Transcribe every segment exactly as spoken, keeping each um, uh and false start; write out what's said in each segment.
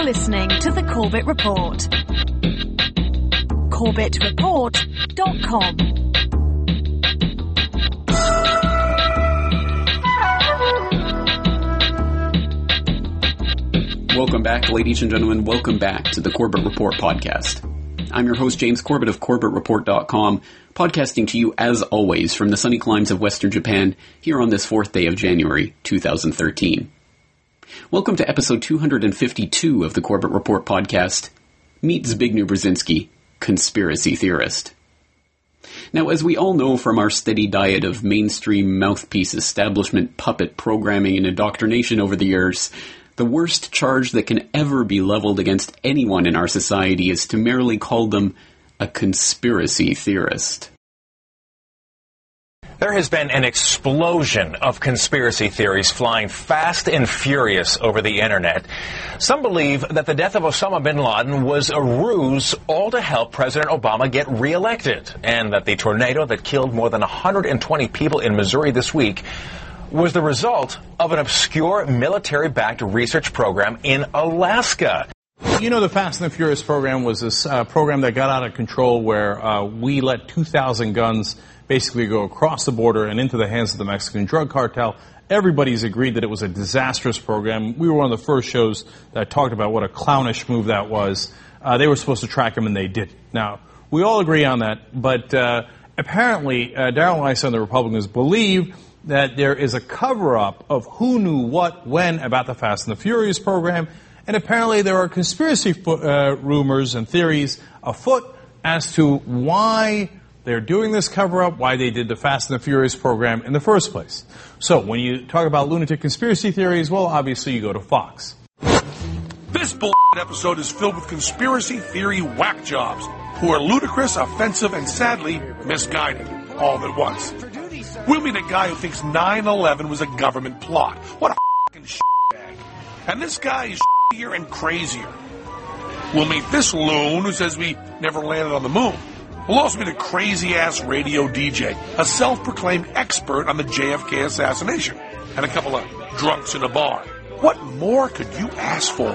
listening to The Corbett Report. corbett report dot com. Welcome back, ladies and gentlemen. Welcome back to the Corbett Report podcast. I'm your host, James Corbett of corbett report dot com, podcasting to you, as always, from the sunny climes of Western Japan, here on this fourth day of January, two thousand thirteen. Welcome to episode two hundred fifty-two of the Corbett Report podcast. Meet Zbigniew Brzezinski, conspiracy theorist. Now, as we all know from our steady diet of mainstream mouthpiece establishment puppet programming and indoctrination over the years, the worst charge that can ever be leveled against anyone in our society is to merely call them a conspiracy theorist. There has been an explosion of conspiracy theories flying fast and furious over the internet. Some believe that the death of Osama bin Laden was a ruse, all to help President Obama get reelected, and that the tornado that killed more than one hundred twenty people in Missouri this week was the result of an obscure military-backed research program in Alaska. You know, the Fast and the Furious program was this uh, program that got out of control where uh, we let two thousand guns basically go across the border and into the hands of the Mexican drug cartel. Everybody's agreed that it was a disastrous program. We were one of the first shows that talked about what a clownish move that was. Uh, they were supposed to track him, and they did. Now, we all agree on that, but uh, apparently uh, Darrell Issa and the Republicans believe that there is a cover-up of who knew what when about the Fast and the Furious program, and apparently there are conspiracy fo- uh, rumors and theories afoot as to why they're doing this cover-up, why they did the Fast and the Furious program in the first place. So when you talk about lunatic conspiracy theories, well, obviously you go to Fox. This bull episode is filled with conspiracy theory whack jobs who are ludicrous, offensive, and sadly misguided all at once. We'll meet a guy who thinks nine eleven was a government plot. What a f***ing shitbag. And this guy is shittier and crazier. We'll meet this loon who says we never landed on the moon. We'll also meet a crazy-ass radio D J, a self-proclaimed expert on the J F K assassination, and a couple of drunks in a bar. What more could you ask for?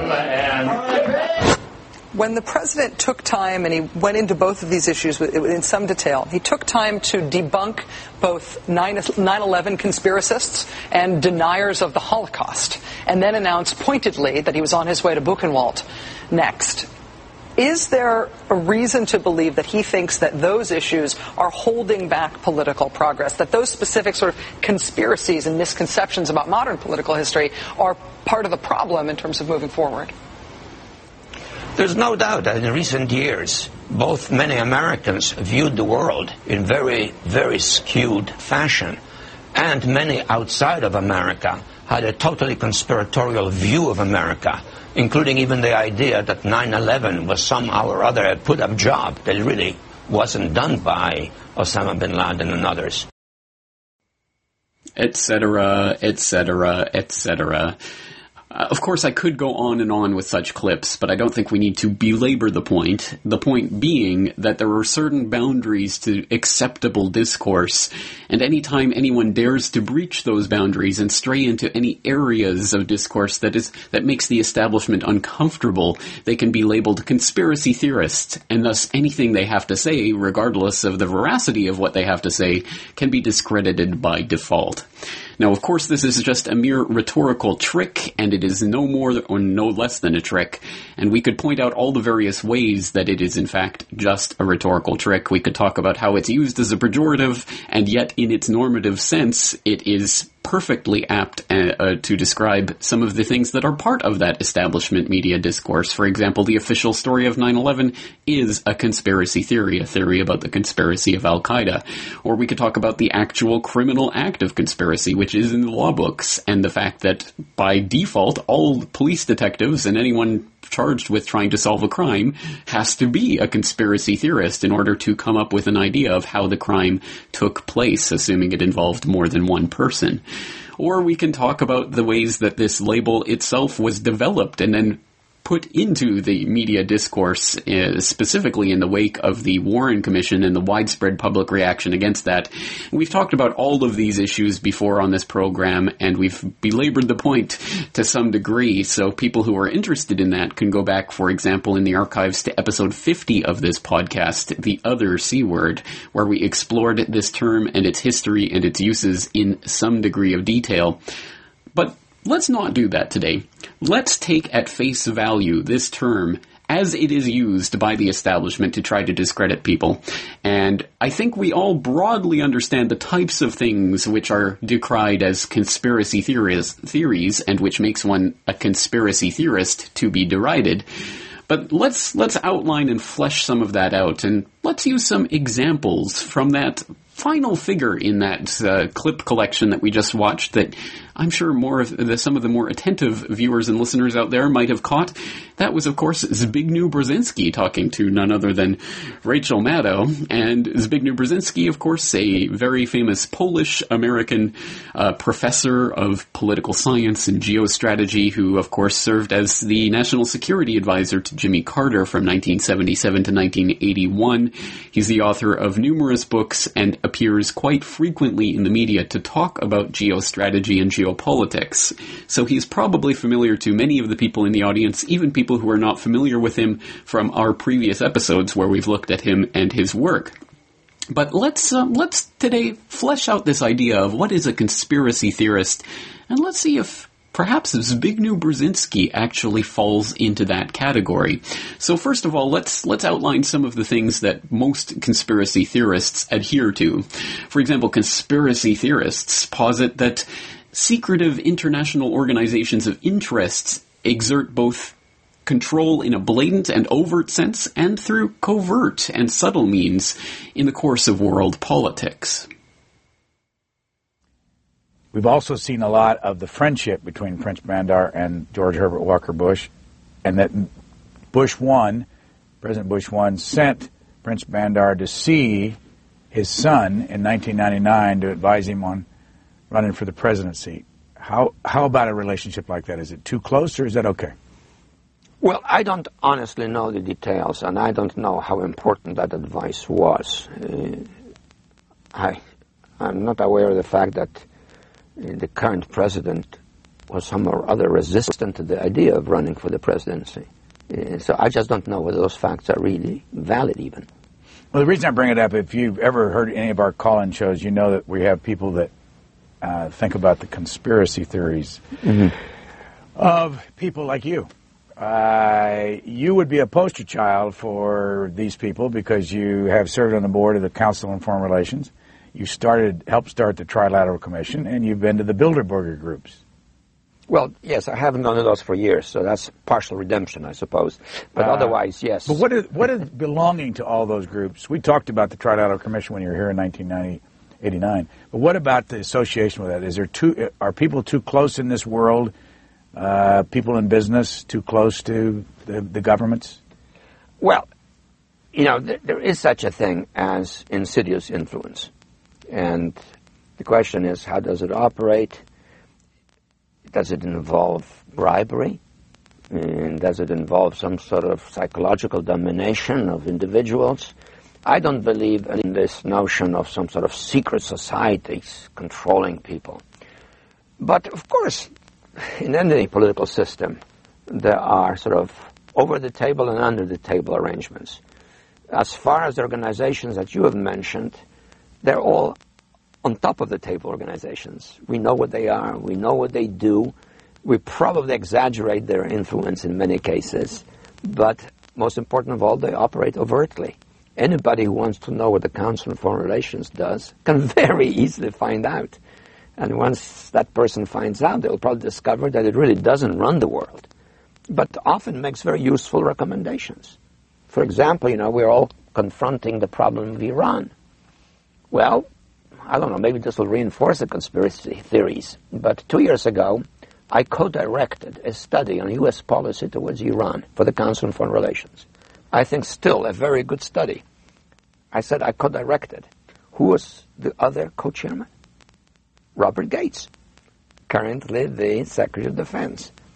When the president took time, and he went into both of these issues in some detail, he took time to debunk both nine eleven conspiracists and deniers of the Holocaust, and then announced pointedly that he was on his way to Buchenwald next. Is there a reason to believe that he thinks that those issues are holding back political progress, that those specific sort of conspiracies and misconceptions about modern political history are part of the problem in terms of moving forward? There's no doubt that in recent years, both many Americans viewed the world in very, very skewed fashion, and many outside of America had a totally conspiratorial view of America, including even the idea that nine eleven was somehow or other a put-up job that really wasn't done by Osama bin Laden and others. Etc., et cetera, et cetera. Uh, of course, I could go on and on with such clips, but I don't think we need to belabor the point. The point being that there are certain boundaries to acceptable discourse, and anytime anyone dares to breach those boundaries and stray into any areas of discourse that is that makes the establishment uncomfortable, they can be labeled conspiracy theorists, and thus anything they have to say, regardless of the veracity of what they have to say, can be discredited by default. Now, of course, this is just a mere rhetorical trick, and it is no more or no less than a trick, and we could point out all the various ways that it is, in fact, just a rhetorical trick. We could talk about how it's used as a pejorative, and yet, in its normative sense, it is perfectly apt uh, uh, to describe some of the things that are part of that establishment media discourse. For example, the official story of nine eleven is a conspiracy theory, a theory about the conspiracy of Al-Qaeda. Or we could talk about the actual criminal act of conspiracy, which is in the law books, and the fact that, by default, all police detectives and anyone charged with trying to solve a crime has to be a conspiracy theorist in order to come up with an idea of how the crime took place, assuming it involved more than one person. Or we can talk about the ways that this label itself was developed and then put into the media discourse, uh, specifically in the wake of the Warren Commission and the widespread public reaction against that. We've talked about all of these issues before on this program, and we've belabored the point to some degree, so people who are interested in that can go back, for example, in the archives to episode fifty of this podcast, The Other C Word, where we explored this term and its history and its uses in some degree of detail. But let's not do that today. Let's take at face value this term as it is used by the establishment to try to discredit people. And I think we all broadly understand the types of things which are decried as conspiracy theories, theories and which makes one a conspiracy theorist to be derided. But let's let's outline and flesh some of that out, and let's use some examples from that final figure in that uh, clip collection that we just watched that I'm sure more of the, some of the more attentive viewers and listeners out there might have caught. That was, of course, Zbigniew Brzezinski talking to none other than Rachel Maddow. And Zbigniew Brzezinski, of course, a very famous Polish-American uh, professor of political science and geostrategy who, of course, served as the national security advisor to Jimmy Carter from nineteen seventy-seven to nineteen eighty-one. He's the author of numerous books and appears quite frequently in the media to talk about geostrategy and geopolitics. So he's probably familiar to many of the people in the audience, even people who are not familiar with him from our previous episodes where we've looked at him and his work. But let's uh, let's today flesh out this idea of what is a conspiracy theorist, and let's see if perhaps Zbigniew Brzezinski actually falls into that category. So first of all, let's let's outline some of the things that most conspiracy theorists adhere to. For example, conspiracy theorists posit that secretive international organizations of interests exert both control in a blatant and overt sense and through covert and subtle means in the course of world politics. We've also seen a lot of the friendship between Prince Bandar and George Herbert Walker Bush, and that Bush one, President Bush one, sent Prince Bandar to see his son in nineteen ninety-nine to advise him on running for the presidency. How how about a relationship like that? Is it too close, or is that okay? Well, I don't honestly know the details, and I don't know how important that advice was. Uh, I, I'm not aware of the fact that uh, the current president was somehow or other resistant to the idea of running for the presidency. Uh, so I just don't know whether those facts are really valid even. Well, the reason I bring it up, if you've ever heard any of our call-in shows, you know that we have people that uh, think about the conspiracy theories mm-hmm. of people like you. Uh, you would be a poster child for these people because you have served on the board of the Council on Foreign Relations. You started, helped start the Trilateral Commission, and you've been to the Bilderberger groups. Well, yes, I haven't gone to those for years, so that's partial redemption, I suppose. But uh, otherwise, yes. But what is, what is belonging to all those groups? We talked about the Trilateral Commission when you were here in nineteen eighty-nine. But what about the association with that? Is there too, are people too close in this world? Uh, people in business too close to the, the governments? Well, you know, th- there is such a thing as insidious influence. And the question is, how does it operate? Does it involve bribery? And does it involve some sort of psychological domination of individuals? I don't believe in this notion of some sort of secret societies controlling people. But, of course, in any political system, there are sort of over-the-table and under-the-table arrangements. As far as the organizations that you have mentioned, they're all on top of the table organizations. We know what they are. We know what they do. We probably exaggerate their influence in many cases. But most important of all, they operate overtly. Anybody who wants to know what the Council on Foreign Relations does can very easily find out. And once that person finds out, they'll probably discover that it really doesn't run the world, but often makes very useful recommendations. For example, you know, we're all confronting the problem of Iran. Well, I don't know, maybe this will reinforce the conspiracy theories, but two years ago, I co-directed a study on U S policy towards Iran for the Council on Foreign Relations. I think still a very good study. I said I co-directed. Who was the other co-chairman? Robert Gates, currently the Secretary of Defense.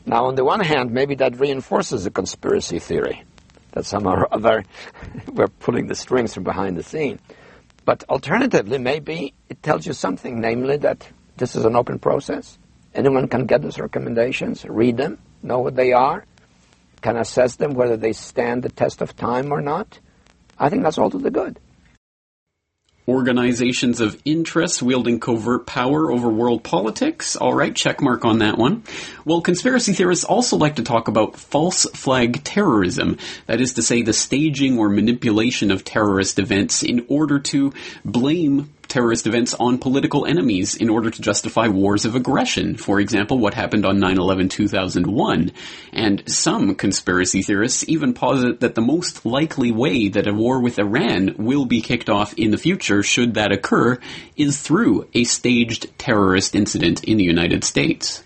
Now, on the one hand, maybe that reinforces the conspiracy theory, that somehow or other we're pulling the strings from behind the scene. But alternatively, maybe it tells you something, namely that this is an open process. Anyone can get those recommendations, read them, know what they are, can assess them, whether they stand the test of time or not. I think that's all to the good. Organizations of interest wielding covert power over world politics. All right, check mark on that one. Well, conspiracy theorists also like to talk about false flag terrorism. That is to say, the staging or manipulation of terrorist events in order to blame terrorist events on political enemies in order to justify wars of aggression. For example, what happened on nine eleven two thousand one. And some conspiracy theorists even posit that the most likely way that a war with Iran will be kicked off in the future, should that occur, is through a staged terrorist incident in the United States.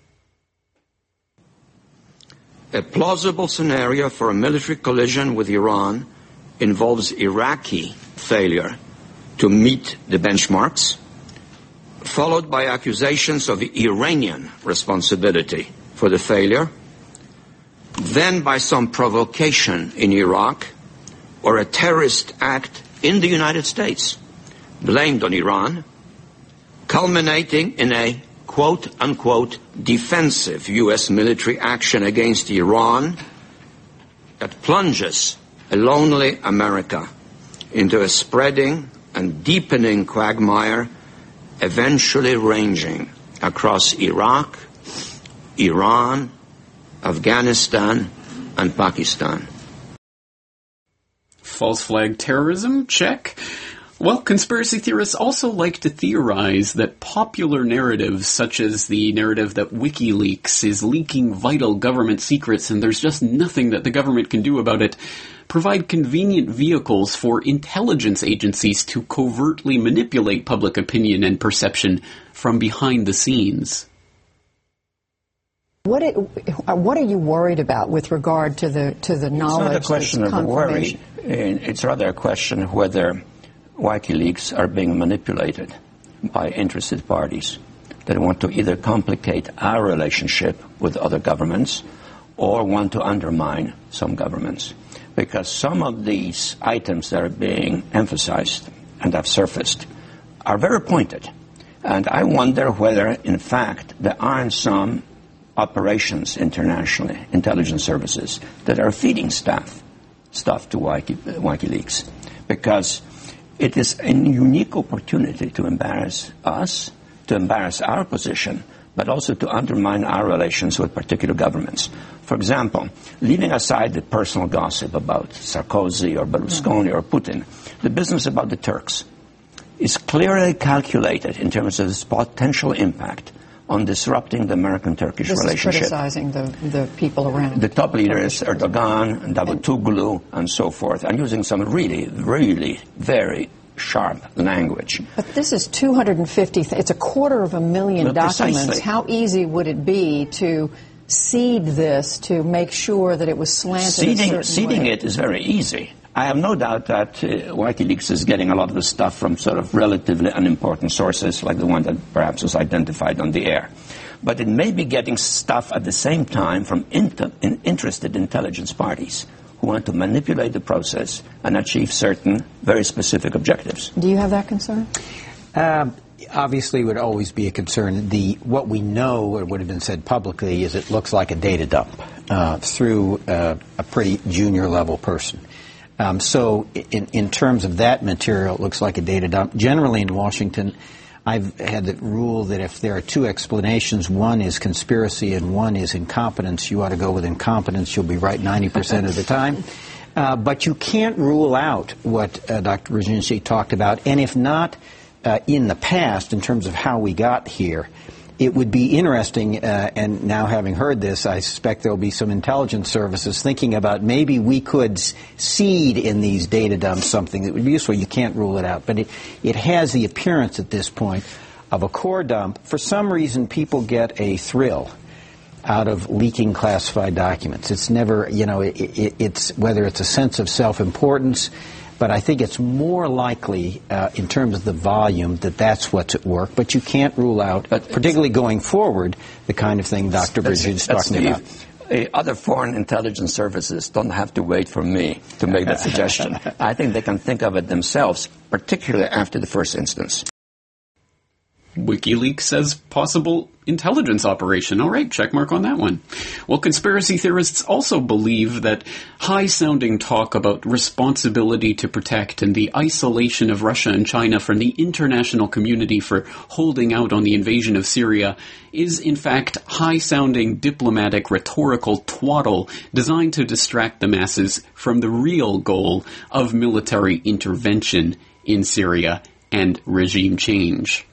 A plausible scenario for a military collision with Iran involves Iraqi failure to meet the benchmarks, followed by accusations of Iranian responsibility for the failure, then by some provocation in Iraq or a terrorist act in the United States blamed on Iran, culminating in a quote-unquote defensive U S military action against Iran that plunges a lonely America into a spreading and deepening quagmire, eventually ranging across Iraq, Iran, Afghanistan, and Pakistan. False flag terrorism? Check. Well, conspiracy theorists also like to theorize that popular narratives, such as the narrative that WikiLeaks is leaking vital government secrets and there's just nothing that the government can do about it, provide convenient vehicles for intelligence agencies to covertly manipulate public opinion and perception from behind the scenes. What it, what are you worried about with regard to the to the knowledge? It's not a question of worry. It's rather a question of whether WikiLeaks are being manipulated by interested parties that want to either complicate our relationship with other governments or want to undermine some governments. Because some of these items that are being emphasized and have surfaced are very pointed. And I wonder whether, in fact, there aren't some operations internationally, intelligence services, that are feeding staff stuff to Wiki, WikiLeaks. Because it is a unique opportunity to embarrass us, to embarrass our position, but also to undermine our relations with particular governments. For example, leaving aside the personal gossip about Sarkozy or Berlusconi or Putin, the business about the Turks is clearly calculated in terms of its potential impact on disrupting the American-Turkish this relationship. Is criticizing the, the people around. The top leaders, Erdogan and Davutoglu and so forth, and using some really, really very sharp language. But this is two hundred fifty, th- it's a quarter of a million But documents. precisely. How easy would it be to seed this to make sure that it was slanted Seeding, a certain seeding way? it is very easy. I have no doubt that uh, WikiLeaks is getting a lot of the stuff from sort of relatively unimportant sources, like the one that perhaps was identified on the air. But it may be getting stuff at the same time from inter- in interested intelligence parties who want to manipulate the process and achieve certain very specific objectives. Do you have that concern? Um, obviously, it would always be a concern. The what we know, or would have been said publicly, is it looks like a data dump uh, through uh, a pretty junior level person. Um, so, in, in terms of that material, it looks like a data dump. Generally, in Washington, I've had the rule that if there are two explanations, one is conspiracy and one is incompetence, you ought to go with incompetence. You'll be right ninety percent of the time. Uh, but you can't rule out what uh, Doctor Brzezinski talked about. And if not uh, in the past, in terms of how we got here, it would be interesting, uh, and now having heard this, I suspect there will be some intelligence services thinking about maybe we could seed in these data dumps something that would be useful. You can't rule it out. But it, it has the appearance at this point of a core dump. For some reason, people get a thrill out of leaking classified documents. It's never, you know, it, it, it's whether it's a sense of self-importance, but I think it's more likely, uh, in terms of the volume, that that's what's at work. But you can't rule out, but particularly going forward, the kind of thing Doctor Brzezinski is talking Steve, about. Uh, other foreign intelligence services don't have to wait for me to make that suggestion. I think they can think of it themselves, particularly after the first instance. WikiLeaks says possible intelligence operation. All right, check mark on that one. Well, conspiracy theorists also believe that high-sounding talk about responsibility to protect and the isolation of Russia and China from the international community for holding out on the invasion of Syria is, in fact, high-sounding diplomatic rhetorical twaddle designed to distract the masses from the real goal of military intervention in Syria and regime change.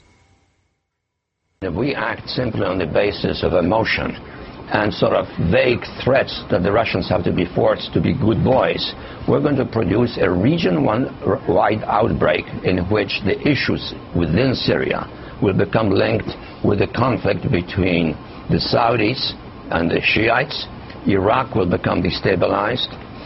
If we act simply on the basis of emotion and sort of vague threats that the Russians have to be forced to be good boys, we're going to produce a region-wide outbreak in which the issues within Syria will become linked with the conflict between the Saudis and the Shiites. Iraq will become destabilized.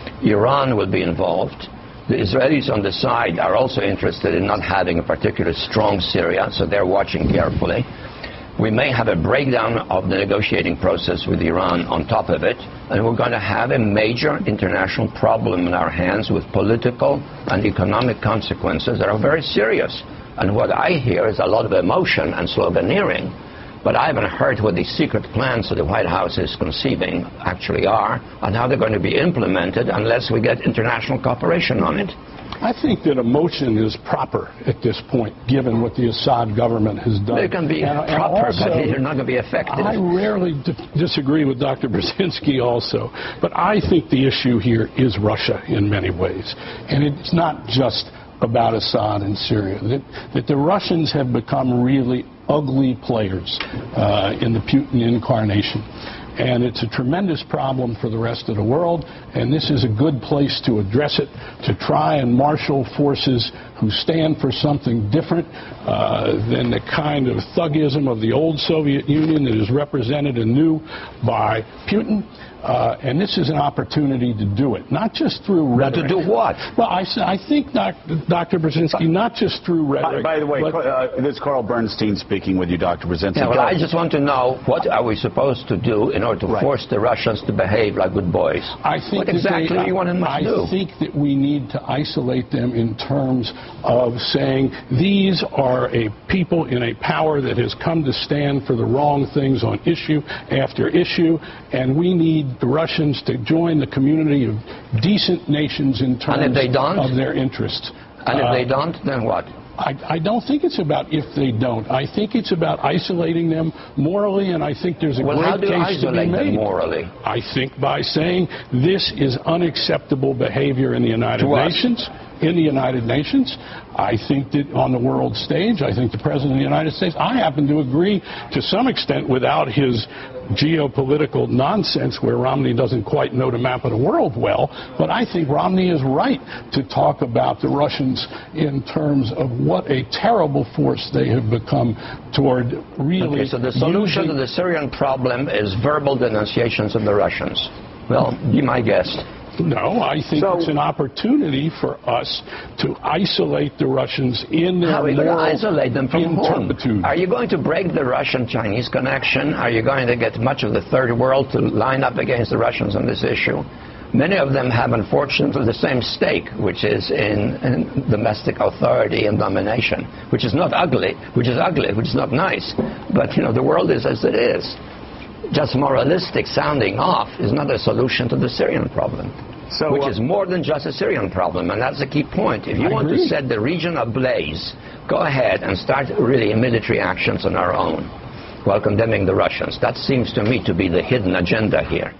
Iran will be involved. The Israelis on the side are also interested in not having a particularly strong Syria, so they're watching carefully. We may have a breakdown of the negotiating process with Iran on top of it, and we're going to have a major international problem in our hands with political and economic consequences that are very serious. And what I hear is a lot of emotion and sloganeering, but I haven't heard what the secret plans that the White House is conceiving actually are and how they're going to be implemented unless we get international cooperation on it. I think that emotion is proper at this point, given what the Assad government has done. They can be and, proper, and also, but they're not going to be effective. I rarely d- disagree with Doctor Brzezinski also, but I think the issue here is Russia in many ways. And it's not just about Assad and Syria. That, that the Russians have become really ugly players uh, in the Putin incarnation. And it's a tremendous problem for the rest of the world, and this is a good place to address it, to try and marshal forces who stand for something different uh, than the kind of thuggism of the old Soviet Union that is represented anew by Putin. Uh, and this is an opportunity to do it, not just through rhetoric. But to do what? Well, I, I think, Doctor Brzezinski, not just through rhetoric. By, by the way, but, uh, this is Carl Bernstein speaking with you, Doctor Brzezinski. Yeah, well, I just want to know, what are we supposed to do in order to right. force the Russians to behave like good boys? I think what exactly they, do you want them to I do? I think that we need to isolate them in terms of saying these are a people in a power that has come to stand for the wrong things on issue after issue, and we need the Russians to join the community of decent nations in terms and if they don't? of their interests. And if uh, they don't, then what? I, I don't think it's about if they don't. I think it's about isolating them morally, and I think there's a well, great how do you case to be isolate made. Them morally? I think by saying this is unacceptable behavior in the United to Nations. Us. In the United Nations. I think that on the world stage, I think the President of the United States, I happen to agree to some extent without his geopolitical nonsense where Romney doesn't quite know the map of the world well, but I think Romney is right to talk about the Russians in terms of what a terrible force they have become toward really Okay, so the solution using... to the Syrian problem is verbal denunciations of the Russians. Well, be my guest. No, I think so, it's an opportunity for us to isolate the Russians in their how are you going to moral isolate them from inturpitude. Whom? Are you going to break the Russian-Chinese connection? Are you going to get much of the third world to line up against the Russians on this issue? Many of them have, unfortunately, the same stake, which is in, in domestic authority and domination, which is not ugly, which is ugly, which is not nice. But, you know, the world is as it is. Just moralistic sounding off is not a solution to the Syrian problem, so, which uh, is more than just a Syrian problem, and that's the key point. If you I want agree. to set the region ablaze, go ahead and start really military actions on our own while condemning the Russians. That seems to me to be the hidden agenda here.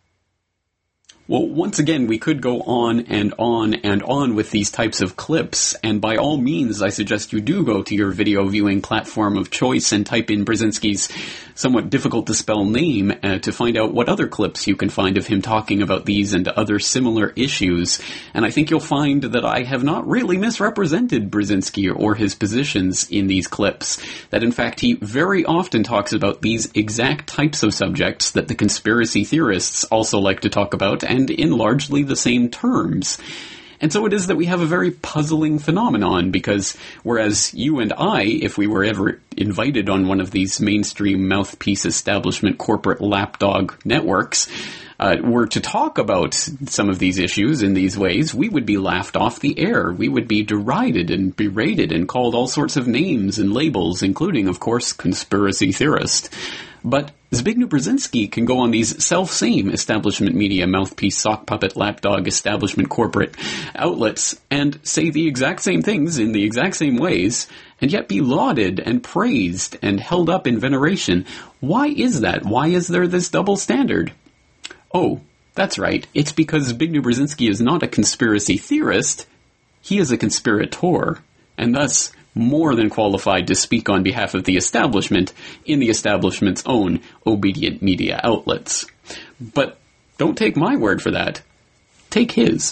Well, once again, we could go on and on and on with these types of clips, and by all means, I suggest you do go to your video viewing platform of choice and type in Brzezinski's somewhat difficult-to-spell name uh, to find out what other clips you can find of him talking about these and other similar issues. And I think you'll find that I have not really misrepresented Brzezinski or his positions in these clips, that in fact he very often talks about these exact types of subjects that the conspiracy theorists also like to talk about, and in largely the same terms. And so it is that we have a very puzzling phenomenon, because whereas you and I, if we were ever invited on one of these mainstream mouthpiece establishment corporate lapdog networks, Uh, were to talk about some of these issues in these ways, we would be laughed off the air. We would be derided and berated and called all sorts of names and labels, including, of course, conspiracy theorist. But Zbigniew Brzezinski can go on these self-same establishment media mouthpiece, sock puppet, lapdog, establishment corporate outlets and say the exact same things in the exact same ways, and yet be lauded and praised and held up in veneration. Why is that? Why is there this double standard? Oh, that's right. It's because Zbigniew Brzezinski is not a conspiracy theorist. He is a conspirator, and thus more than qualified to speak on behalf of the establishment in the establishment's own obedient media outlets. But don't take my word for that. Take his.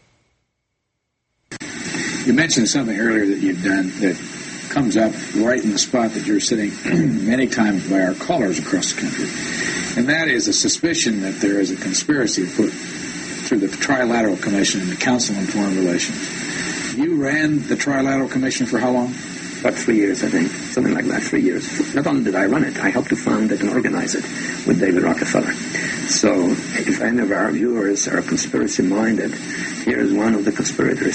You mentioned something earlier that you've done that comes up right in the spot that you're sitting many times by our callers across the country. And that is a suspicion that there is a conspiracy put through the Trilateral Commission and the Council on Foreign Relations. You ran the Trilateral Commission for how long? About three years, I think. Something like that, three years. Not only did I run it, I helped to found it and organize it with David Rockefeller. So if any of our viewers are conspiracy-minded, here is one of the conspirators.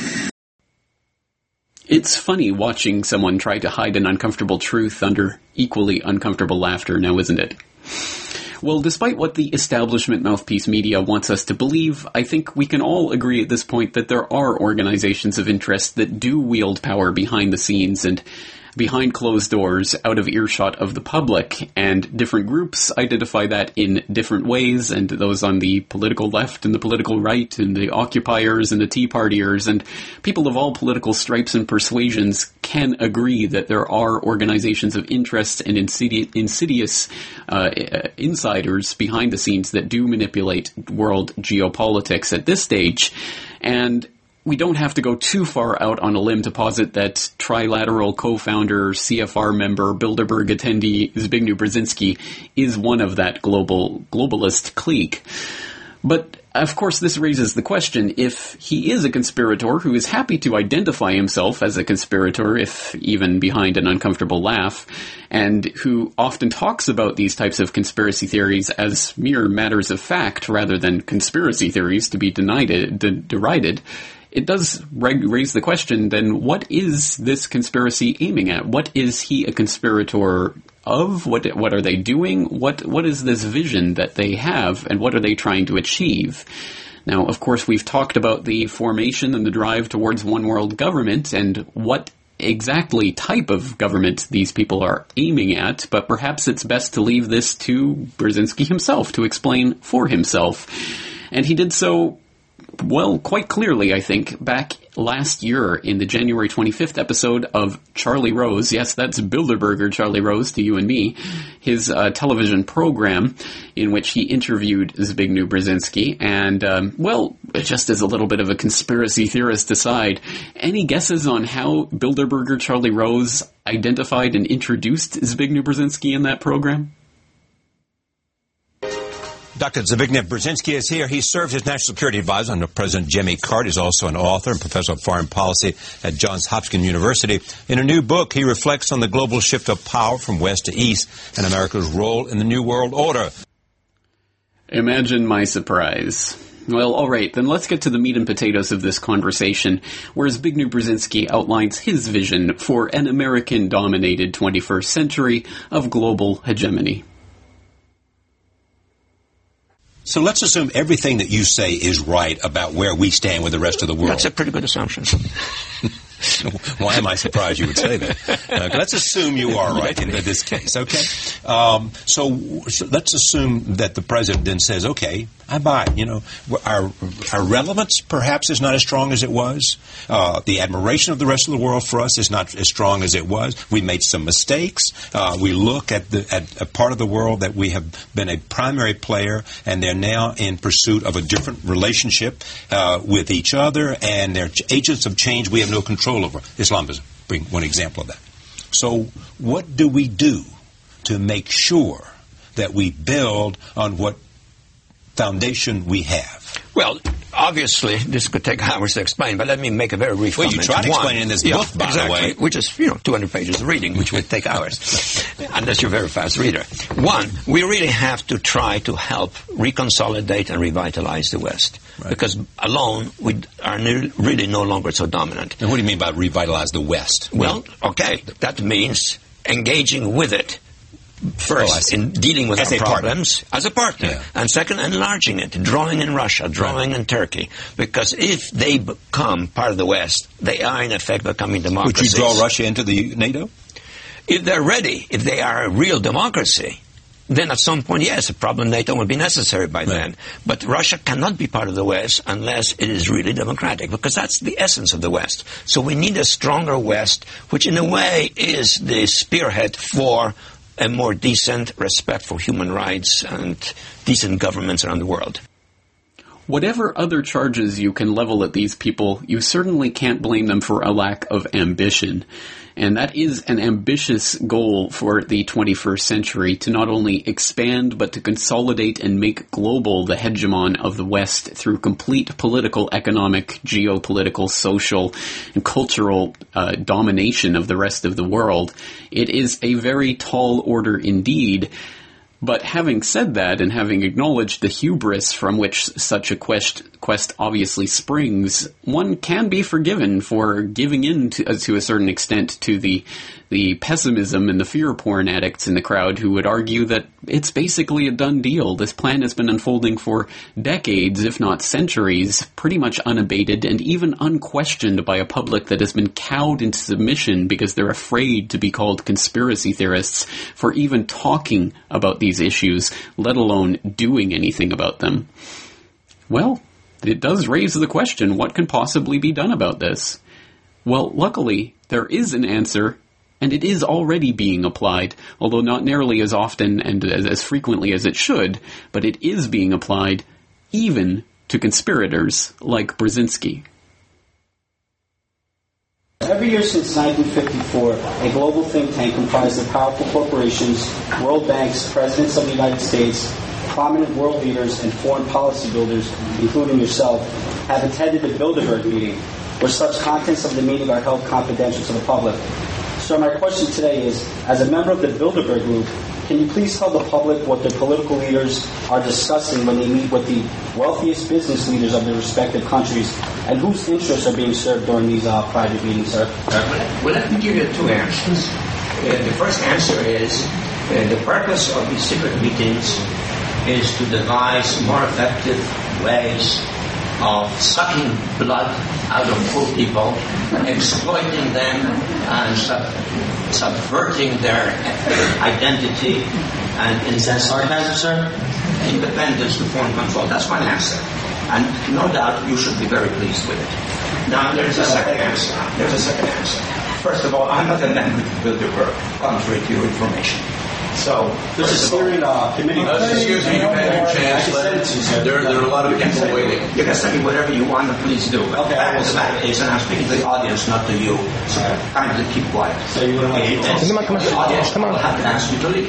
It's funny watching someone try to hide an uncomfortable truth under equally uncomfortable laughter now, isn't it? Well, despite what the establishment mouthpiece media wants us to believe, I think we can all agree at this point that there are organizations of interest that do wield power behind the scenes and behind closed doors, out of earshot of the public, and different groups identify that in different ways, and those on the political left and the political right, and the occupiers and the Tea Partiers, and people of all political stripes and persuasions can agree that there are organizations of interest and insidious, insidious uh, insiders behind the scenes that do manipulate world geopolitics at this stage. And we don't have to go too far out on a limb to posit that Trilateral co-founder, C F R member, Bilderberg attendee Zbigniew Brzezinski is one of that global globalist clique. But, of course, this raises the question, if he is a conspirator who is happy to identify himself as a conspirator, if even behind an uncomfortable laugh, and who often talks about these types of conspiracy theories as mere matters of fact rather than conspiracy theories to be denied, de- derided, it does raise the question, then, what is this conspiracy aiming at? What is he a conspirator of? What what are they doing? What What is this vision that they have, and what are they trying to achieve? Now, of course, we've talked about the formation and the drive towards one world government and what exactly type of government these people are aiming at, but perhaps it's best to leave this to Brzezinski himself to explain for himself. And he did so, well, quite clearly, I think, back last year in the January twenty-fifth episode of Charlie Rose. Yes, that's Bilderberger Charlie Rose to you and me. His uh, television program in which he interviewed Zbigniew Brzezinski. And, um, well, just as a little bit of a conspiracy theorist aside, any guesses on how Bilderberger Charlie Rose identified and introduced Zbigniew Brzezinski in that program? Doctor Zbigniew Brzezinski is here. He serves as National Security Advisor under President Jimmy Carter. He's also an author and professor of foreign policy at Johns Hopkins University. In a new book, he reflects on the global shift of power from west to east and America's role in the New World Order. Imagine my surprise. Well, all right, then let's get to the meat and potatoes of this conversation, where Zbigniew Brzezinski outlines his vision for an American-dominated twenty-first century of global hegemony. So let's assume everything that you say is right about where we stand with the rest of the world. That's a pretty good assumption. Why am I surprised you would say that? Uh, let's assume you are right in this case, okay? Um, so, so let's assume that the president then says, okay, I buy it. You know, our, our relevance perhaps is not as strong as it was. Uh, the admiration of the rest of the world for us is not as strong as it was. We made some mistakes. Uh, we look at, the, at a part of the world that we have been a primary player, and they're now in pursuit of a different relationship uh, with each other, and they're agents of change we have no control over. Islamism, bring one example of that. So what do we do to make sure that we build on what foundation we have? Well, obviously, this could take hours to explain, but let me make a very brief well, comment. Well, you tried One, explaining in this yeah, book, by exactly, the way. Which is, you know, two hundred pages of reading, which would take hours, unless you're a very fast reader. One, we really have to try to help reconsolidate and revitalize the West. Right. Because alone, we are ne- really no longer so dominant. And what do you mean by revitalize the West? Well, okay, that means engaging with it. First, oh, in dealing with as our a problems partner. as a partner. Yeah. And second, enlarging it, drawing in Russia, drawing right. in Turkey. Because if they become part of the West, they are in effect becoming democracies. Would you draw Russia into the NATO? If they're ready, if they are a real democracy, then at some point, yes, a problem NATO will be necessary by right. then. But Russia cannot be part of the West unless it is really democratic, because that's the essence of the West. So we need a stronger West, which in a way is the spearhead for a more decent respect for human rights and decent governments around the world. Whatever other charges you can level at these people, you certainly can't blame them for a lack of ambition. And that is an ambitious goal for the twenty-first century, to not only expand, but to consolidate and make global the hegemon of the West through complete political, economic, geopolitical, social, and cultural uh, domination of the rest of the world. It is a very tall order indeed. But having said that, and having acknowledged the hubris from which such a quest, quest obviously springs, one can be forgiven for giving in to, uh, to a certain extent to the the pessimism and the fear porn addicts in the crowd who would argue that it's basically a done deal. This plan has been unfolding for decades, if not centuries, pretty much unabated and even unquestioned by a public that has been cowed into submission because they're afraid to be called conspiracy theorists for even talking about these issues, let alone doing anything about them. Well, it does raise the question, what can possibly be done about this? Well, luckily, there is an answer, and it is already being applied, although not nearly as often and as, as frequently as it should, but it is being applied even to conspirators like Brzezinski. Every year since nineteen fifty-four, a global think tank comprised of powerful corporations, world banks, presidents of the United States, prominent world leaders, and foreign policy builders, including yourself, have attended the Bilderberg meeting, where such contents of the meeting are held confidential to the public. So my question today is, as a member of the Bilderberg Group, can you please tell the public what their political leaders are discussing when they meet with the wealthiest business leaders of their respective countries, and whose interests are being served during these uh, private meetings, sir? Uh, well, let me give you two answers. Uh, the first answer is uh, the purpose of these secret meetings is to devise more effective ways of sucking blood out of poor people, exploiting them, and sub- subverting their identity and independence, independence to foreign control. That's one answer. And no doubt you should be very pleased with it. Now, there's a second answer. There's a second answer. First of all, I'm not a member of Bilderberg, contrary to your information. So, there's a steering uh, committee. Uh, excuse me, you've had your chance. There, there are a lot of people waiting. You can say whatever you want, and please do. But okay, the fact is, and I'm speaking to the audience, not to you, so kindly keep quiet. So you want to come on, come on. The audience come on. will have to ask you to leave.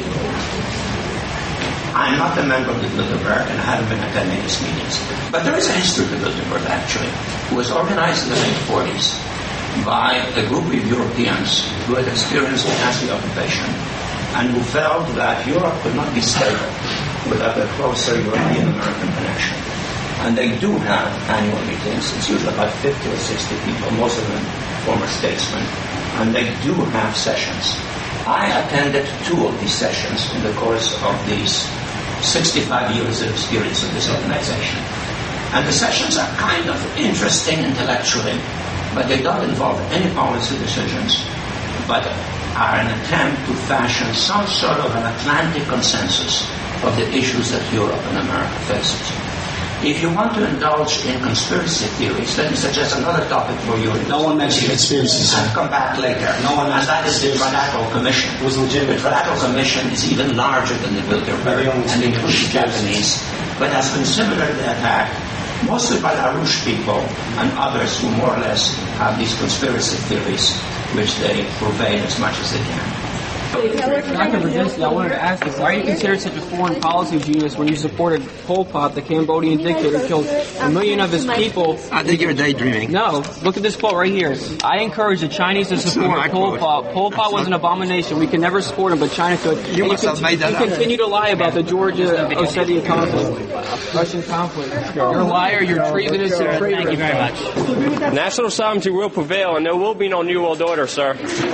I'm not a member of the Bilderberg, and I haven't been attending these meetings. But there is a history to Bilderberg, actually. It was organized in the late forties by a group of Europeans who had experienced Nazi occupation, and who felt that Europe could not be stable without a closer European-American connection. And they do have annual meetings. It's usually about fifty or sixty people, most of them former statesmen. And they do have sessions. I attended two of these sessions in the course of these sixty-five years of experience of this organization. And the sessions are kind of interesting intellectually, but they don't involve any policy decisions, but are an attempt to fashion some sort of an Atlantic consensus of the issues that Europe and America faces. If you want to indulge in conspiracy theories, let me suggest another topic for you. No one mentioned conspiracies. I'll come back later. No one, and that is the Trilateral Commission. It was legitimate. The Trilateral Commission is even larger than the Bilderberg, and includes Japanese, but has been similarly attacked, mostly by LaRouche people and others who more or less have these conspiracy theories, which they purvey as much as they can. Doctor Brzezinski, I wanted to ask you, why are you considered such a foreign policy genius when you supported Pol Pot, the Cambodian dictator who killed a million of his people? I think you're daydreaming. No, look at this quote right here. I encourage the Chinese to support Pol Pot. Pol Pot was an abomination. We can never support him, but China could. You and must you have made that You up. continue to lie about the Georgia-Ossetia conflict, Russian conflict. You're a liar, you're treasonous, and traitor. Thank you very much. National sovereignty will prevail, and there will be no New World Order, sir.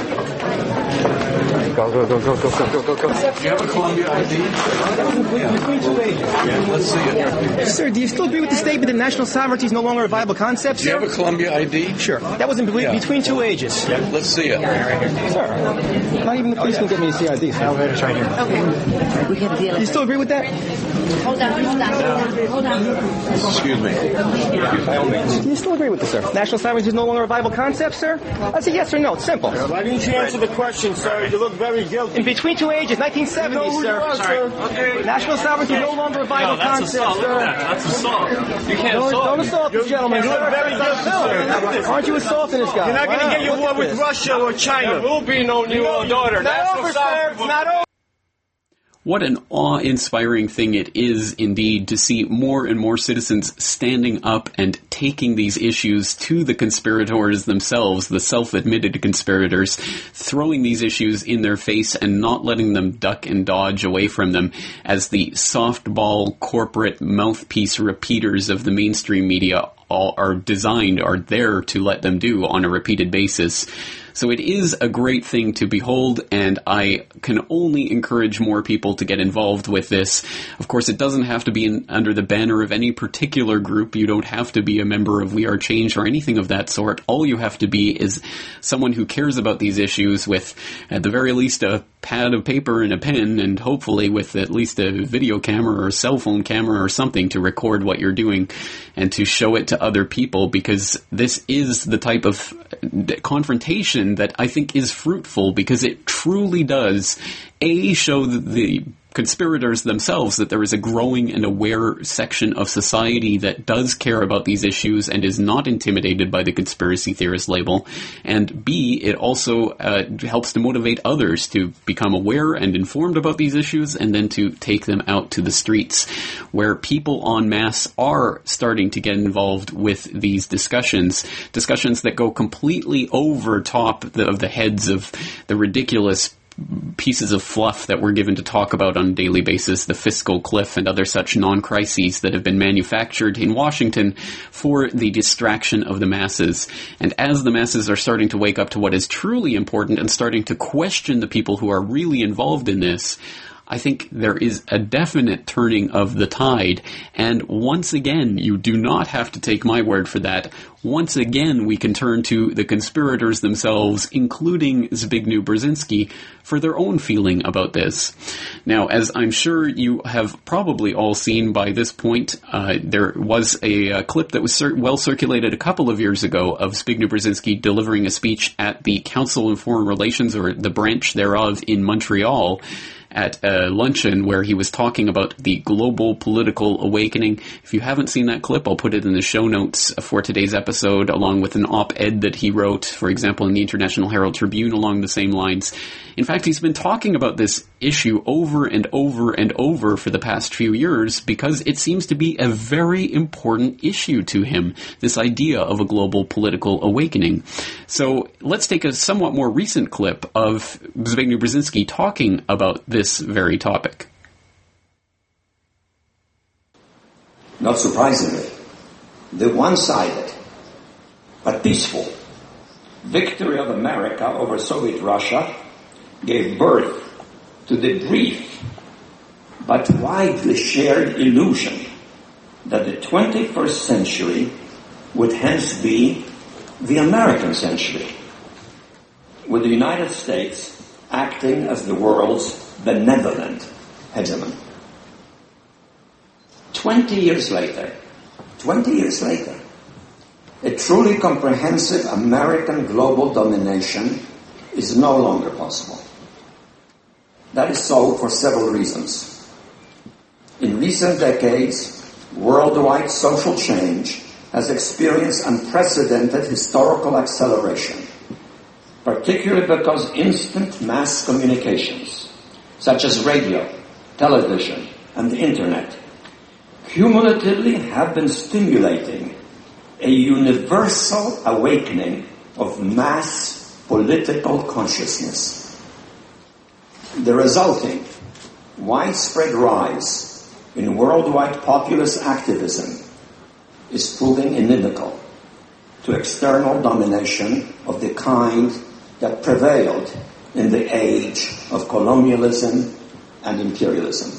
Go, go, go, go, go, go, go, go. Do you have a Columbia I D? Yeah, let's see it. Sir, do you still agree with the statement that national sovereignty is no longer a viable concept, Do you sir? have a Columbia I D? Sure. That was in be- Yeah. between two ages. Yeah, let's see it. Sir, not even the police can get me a C I D, sir. Elevator's right here. Okay. We can deal. Do you still agree with that? Hold on, hold on, hold on. Excuse me. Do you still agree with this, sir? National sovereignty is no longer a viable concept, sir? That's a yes or no. It's simple. Why didn't you answer the question, sir? You look very guilty. In between two ages, nineteen seventies, You know who sir. you are, sir. Okay. National sovereignty is no longer a viable No, that's concept, assault. Look sir. at that. That's assault. You can't don't, assault Don't me. assault this You- gentleman, you look sir. very guilty, sir. Aren't you assaulting this guy? You're not going to Wow, get your look war at with this. Russia or China. There will be no New World Order. It's not National over, sir. sovereignty It's will- not over. What an awe-inspiring thing it is, indeed, to see more and more citizens standing up and taking these issues to the conspirators themselves, the self-admitted conspirators, throwing these issues in their face and not letting them duck and dodge away from them as the softball corporate mouthpiece repeaters of the mainstream media all are designed, are there to let them do on a repeated basis. So it is a great thing to behold, and I can only encourage more people to get involved with this. Of course, it doesn't have to be in, under the banner of any particular group. You don't have to be a member of We Are Change or anything of that sort. All you have to be is someone who cares about these issues with, at the very least, a pad of paper and a pen, and hopefully with at least a video camera or a cell phone camera or something to record what you're doing and to show it to other people, because this is the type of confrontation that I think is fruitful, because it truly does, A, show the, the conspirators themselves that there is a growing and aware section of society that does care about these issues and is not intimidated by the conspiracy theorist label, and B, it also uh, helps to motivate others to become aware and informed about these issues and then to take them out to the streets, where people en masse are starting to get involved with these discussions, discussions that go completely over top the, of the heads of the ridiculous pieces of fluff that we're given to talk about on a daily basis, the fiscal cliff and other such non-crises that have been manufactured in Washington for the distraction of the masses. And as the masses are starting to wake up to what is truly important and starting to question the people who are really involved in this, I think there is a definite turning of the tide. And once again, you do not have to take my word for that. Once again, we can turn to the conspirators themselves, including Zbigniew Brzezinski, for their own feeling about this. Now, as I'm sure you have probably all seen by this point, uh, there was a, a clip that was cir- well circulated a couple of years ago of Zbigniew Brzezinski delivering a speech at the Council on Foreign Relations, or the branch thereof, in Montreal, at a luncheon where he was talking about the global political awakening. If you haven't seen that clip, I'll put it in the show notes for today's episode, along with an op-ed that he wrote, for example, in the International Herald Tribune along the same lines. In fact, he's been talking about this issue over and over and over for the past few years because it seems to be a very important issue to him, this idea of a global political awakening. So let's take a somewhat more recent clip of Zbigniew Brzezinski talking about this very topic. Not surprisingly, the one-sided but peaceful victory of America over Soviet Russia gave birth to the brief but widely shared illusion that the twenty-first century would hence be the American century, with the United States acting as the world's benevolent hegemon. Twenty years later, twenty years later, a truly comprehensive American global domination is no longer possible. That is so for several reasons. In recent decades, worldwide social change has experienced unprecedented historical acceleration, particularly because instant mass communications, such as radio, television, and the internet, cumulatively have been stimulating a universal awakening of mass political consciousness. The resulting widespread rise in worldwide populist activism is proving inimical to external domination of the kind that prevailed in the age of colonialism and imperialism.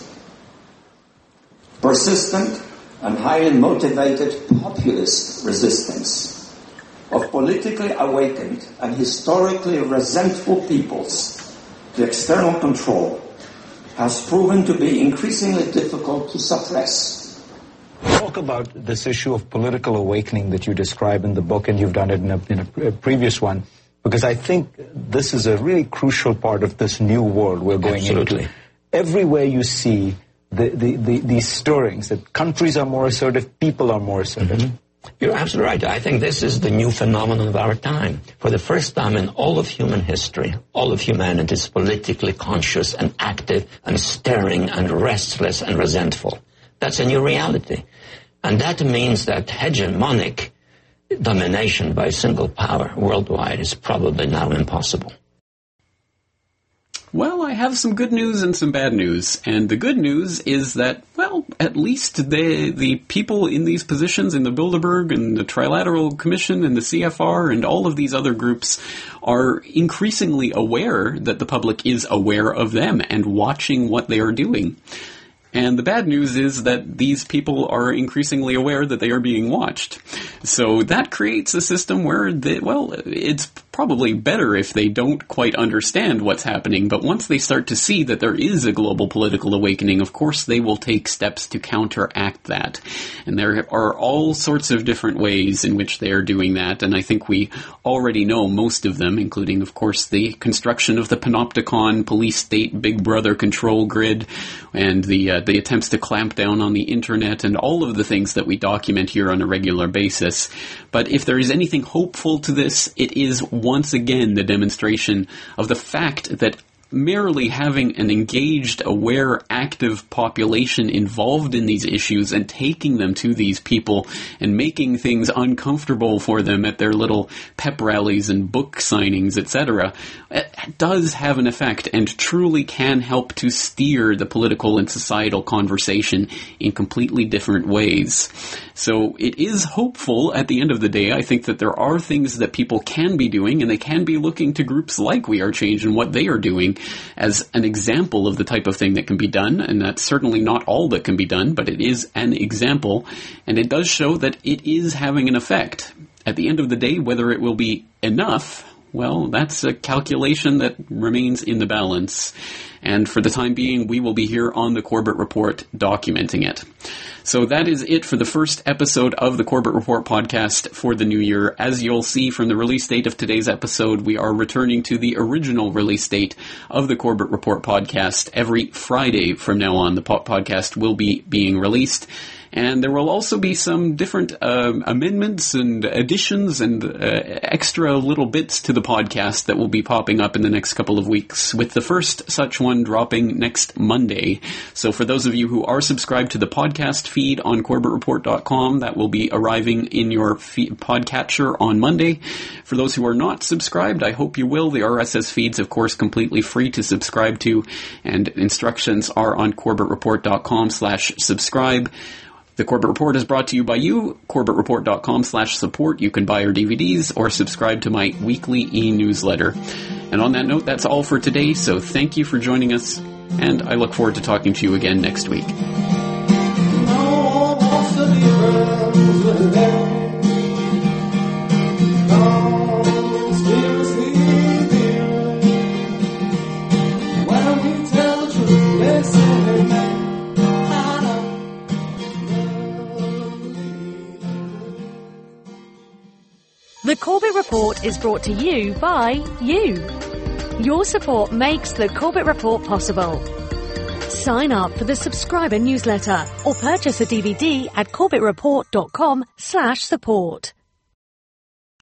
Persistent and highly motivated populist resistance of politically awakened and historically resentful peoples to external control has proven to be increasingly difficult to suppress. Talk about this issue of political awakening that you describe in the book, and you've done it in a, in a previous one, because I think this is a really crucial part of this new world we're going Absolutely. into. Everywhere you see the, the, the, these stirrings, that countries are more assertive, people are more assertive. Mm-hmm. You're absolutely right. I think this is the new phenomenon of our time. For the first time in all of human history, all of humanity is politically conscious and active and stirring and restless and resentful. That's a new reality. And that means that hegemonic domination by a single power worldwide is probably now impossible. Well, I have some good news and some bad news. And the good news is that, well, at least the the people in these positions in the Bilderberg and the Trilateral Commission and the C F R and all of these other groups are increasingly aware that the public is aware of them and watching what they are doing. And the bad news is that these people are increasingly aware that they are being watched. So that creates a system where, they, well, it's probably better if they don't quite understand what's happening, but once they start to see that there is a global political awakening, of course they will take steps to counteract that. And there are all sorts of different ways in which they are doing that, and I think we already know most of them, including, of course, the construction of the panopticon, police-state Big Brother control grid, and the uh, the attempts to clamp down on the internet, and all of the things that we document here on a regular basis. But if there is anything hopeful to this, it is once again the demonstration of the fact that merely having an engaged, aware, active population involved in these issues and taking them to these people and making things uncomfortable for them at their little pep rallies and book signings, et cetera, does have an effect and truly can help to steer the political and societal conversation in completely different ways. So it is hopeful at the end of the day. I think that there are things that people can be doing, and they can be looking to groups like We Are Change and what they are doing as an example of the type of thing that can be done, and that's certainly not all that can be done, but it is an example, and it does show that it is having an effect. At the end of the day, whether it will be enough, well, that's a calculation that remains in the balance. And for the time being, we will be here on the Corbett Report documenting it. So that is it for the first episode of the Corbett Report podcast for the new year. As you'll see from the release date of today's episode, we are returning to the original release date of the Corbett Report podcast. Every Friday from now on, the podcast will be being released. And there will also be some different uh, amendments and additions and uh, extra little bits to the podcast that will be popping up in the next couple of weeks, with the first such one dropping next Monday. So for those of you who are subscribed to the podcast feed on Corbett Report dot com, that will be arriving in your feed- podcatcher on Monday. For those who are not subscribed, I hope you will. The R S S feed's, of course, completely free to subscribe to, and instructions are on Corbett Report dot com slash subscribe. The Corbett Report is brought to you by you, Corbett Report dot com slash support. You can buy our D V Ds or subscribe to my weekly e-newsletter. And on that note, that's all for today, so thank you for joining us, and I look forward to talking to you again next week. The Corbett Report is brought to you by you. Your support makes the Corbett Report possible. Sign up for the subscriber newsletter or purchase a D V D at Corbett Report dot com slash support.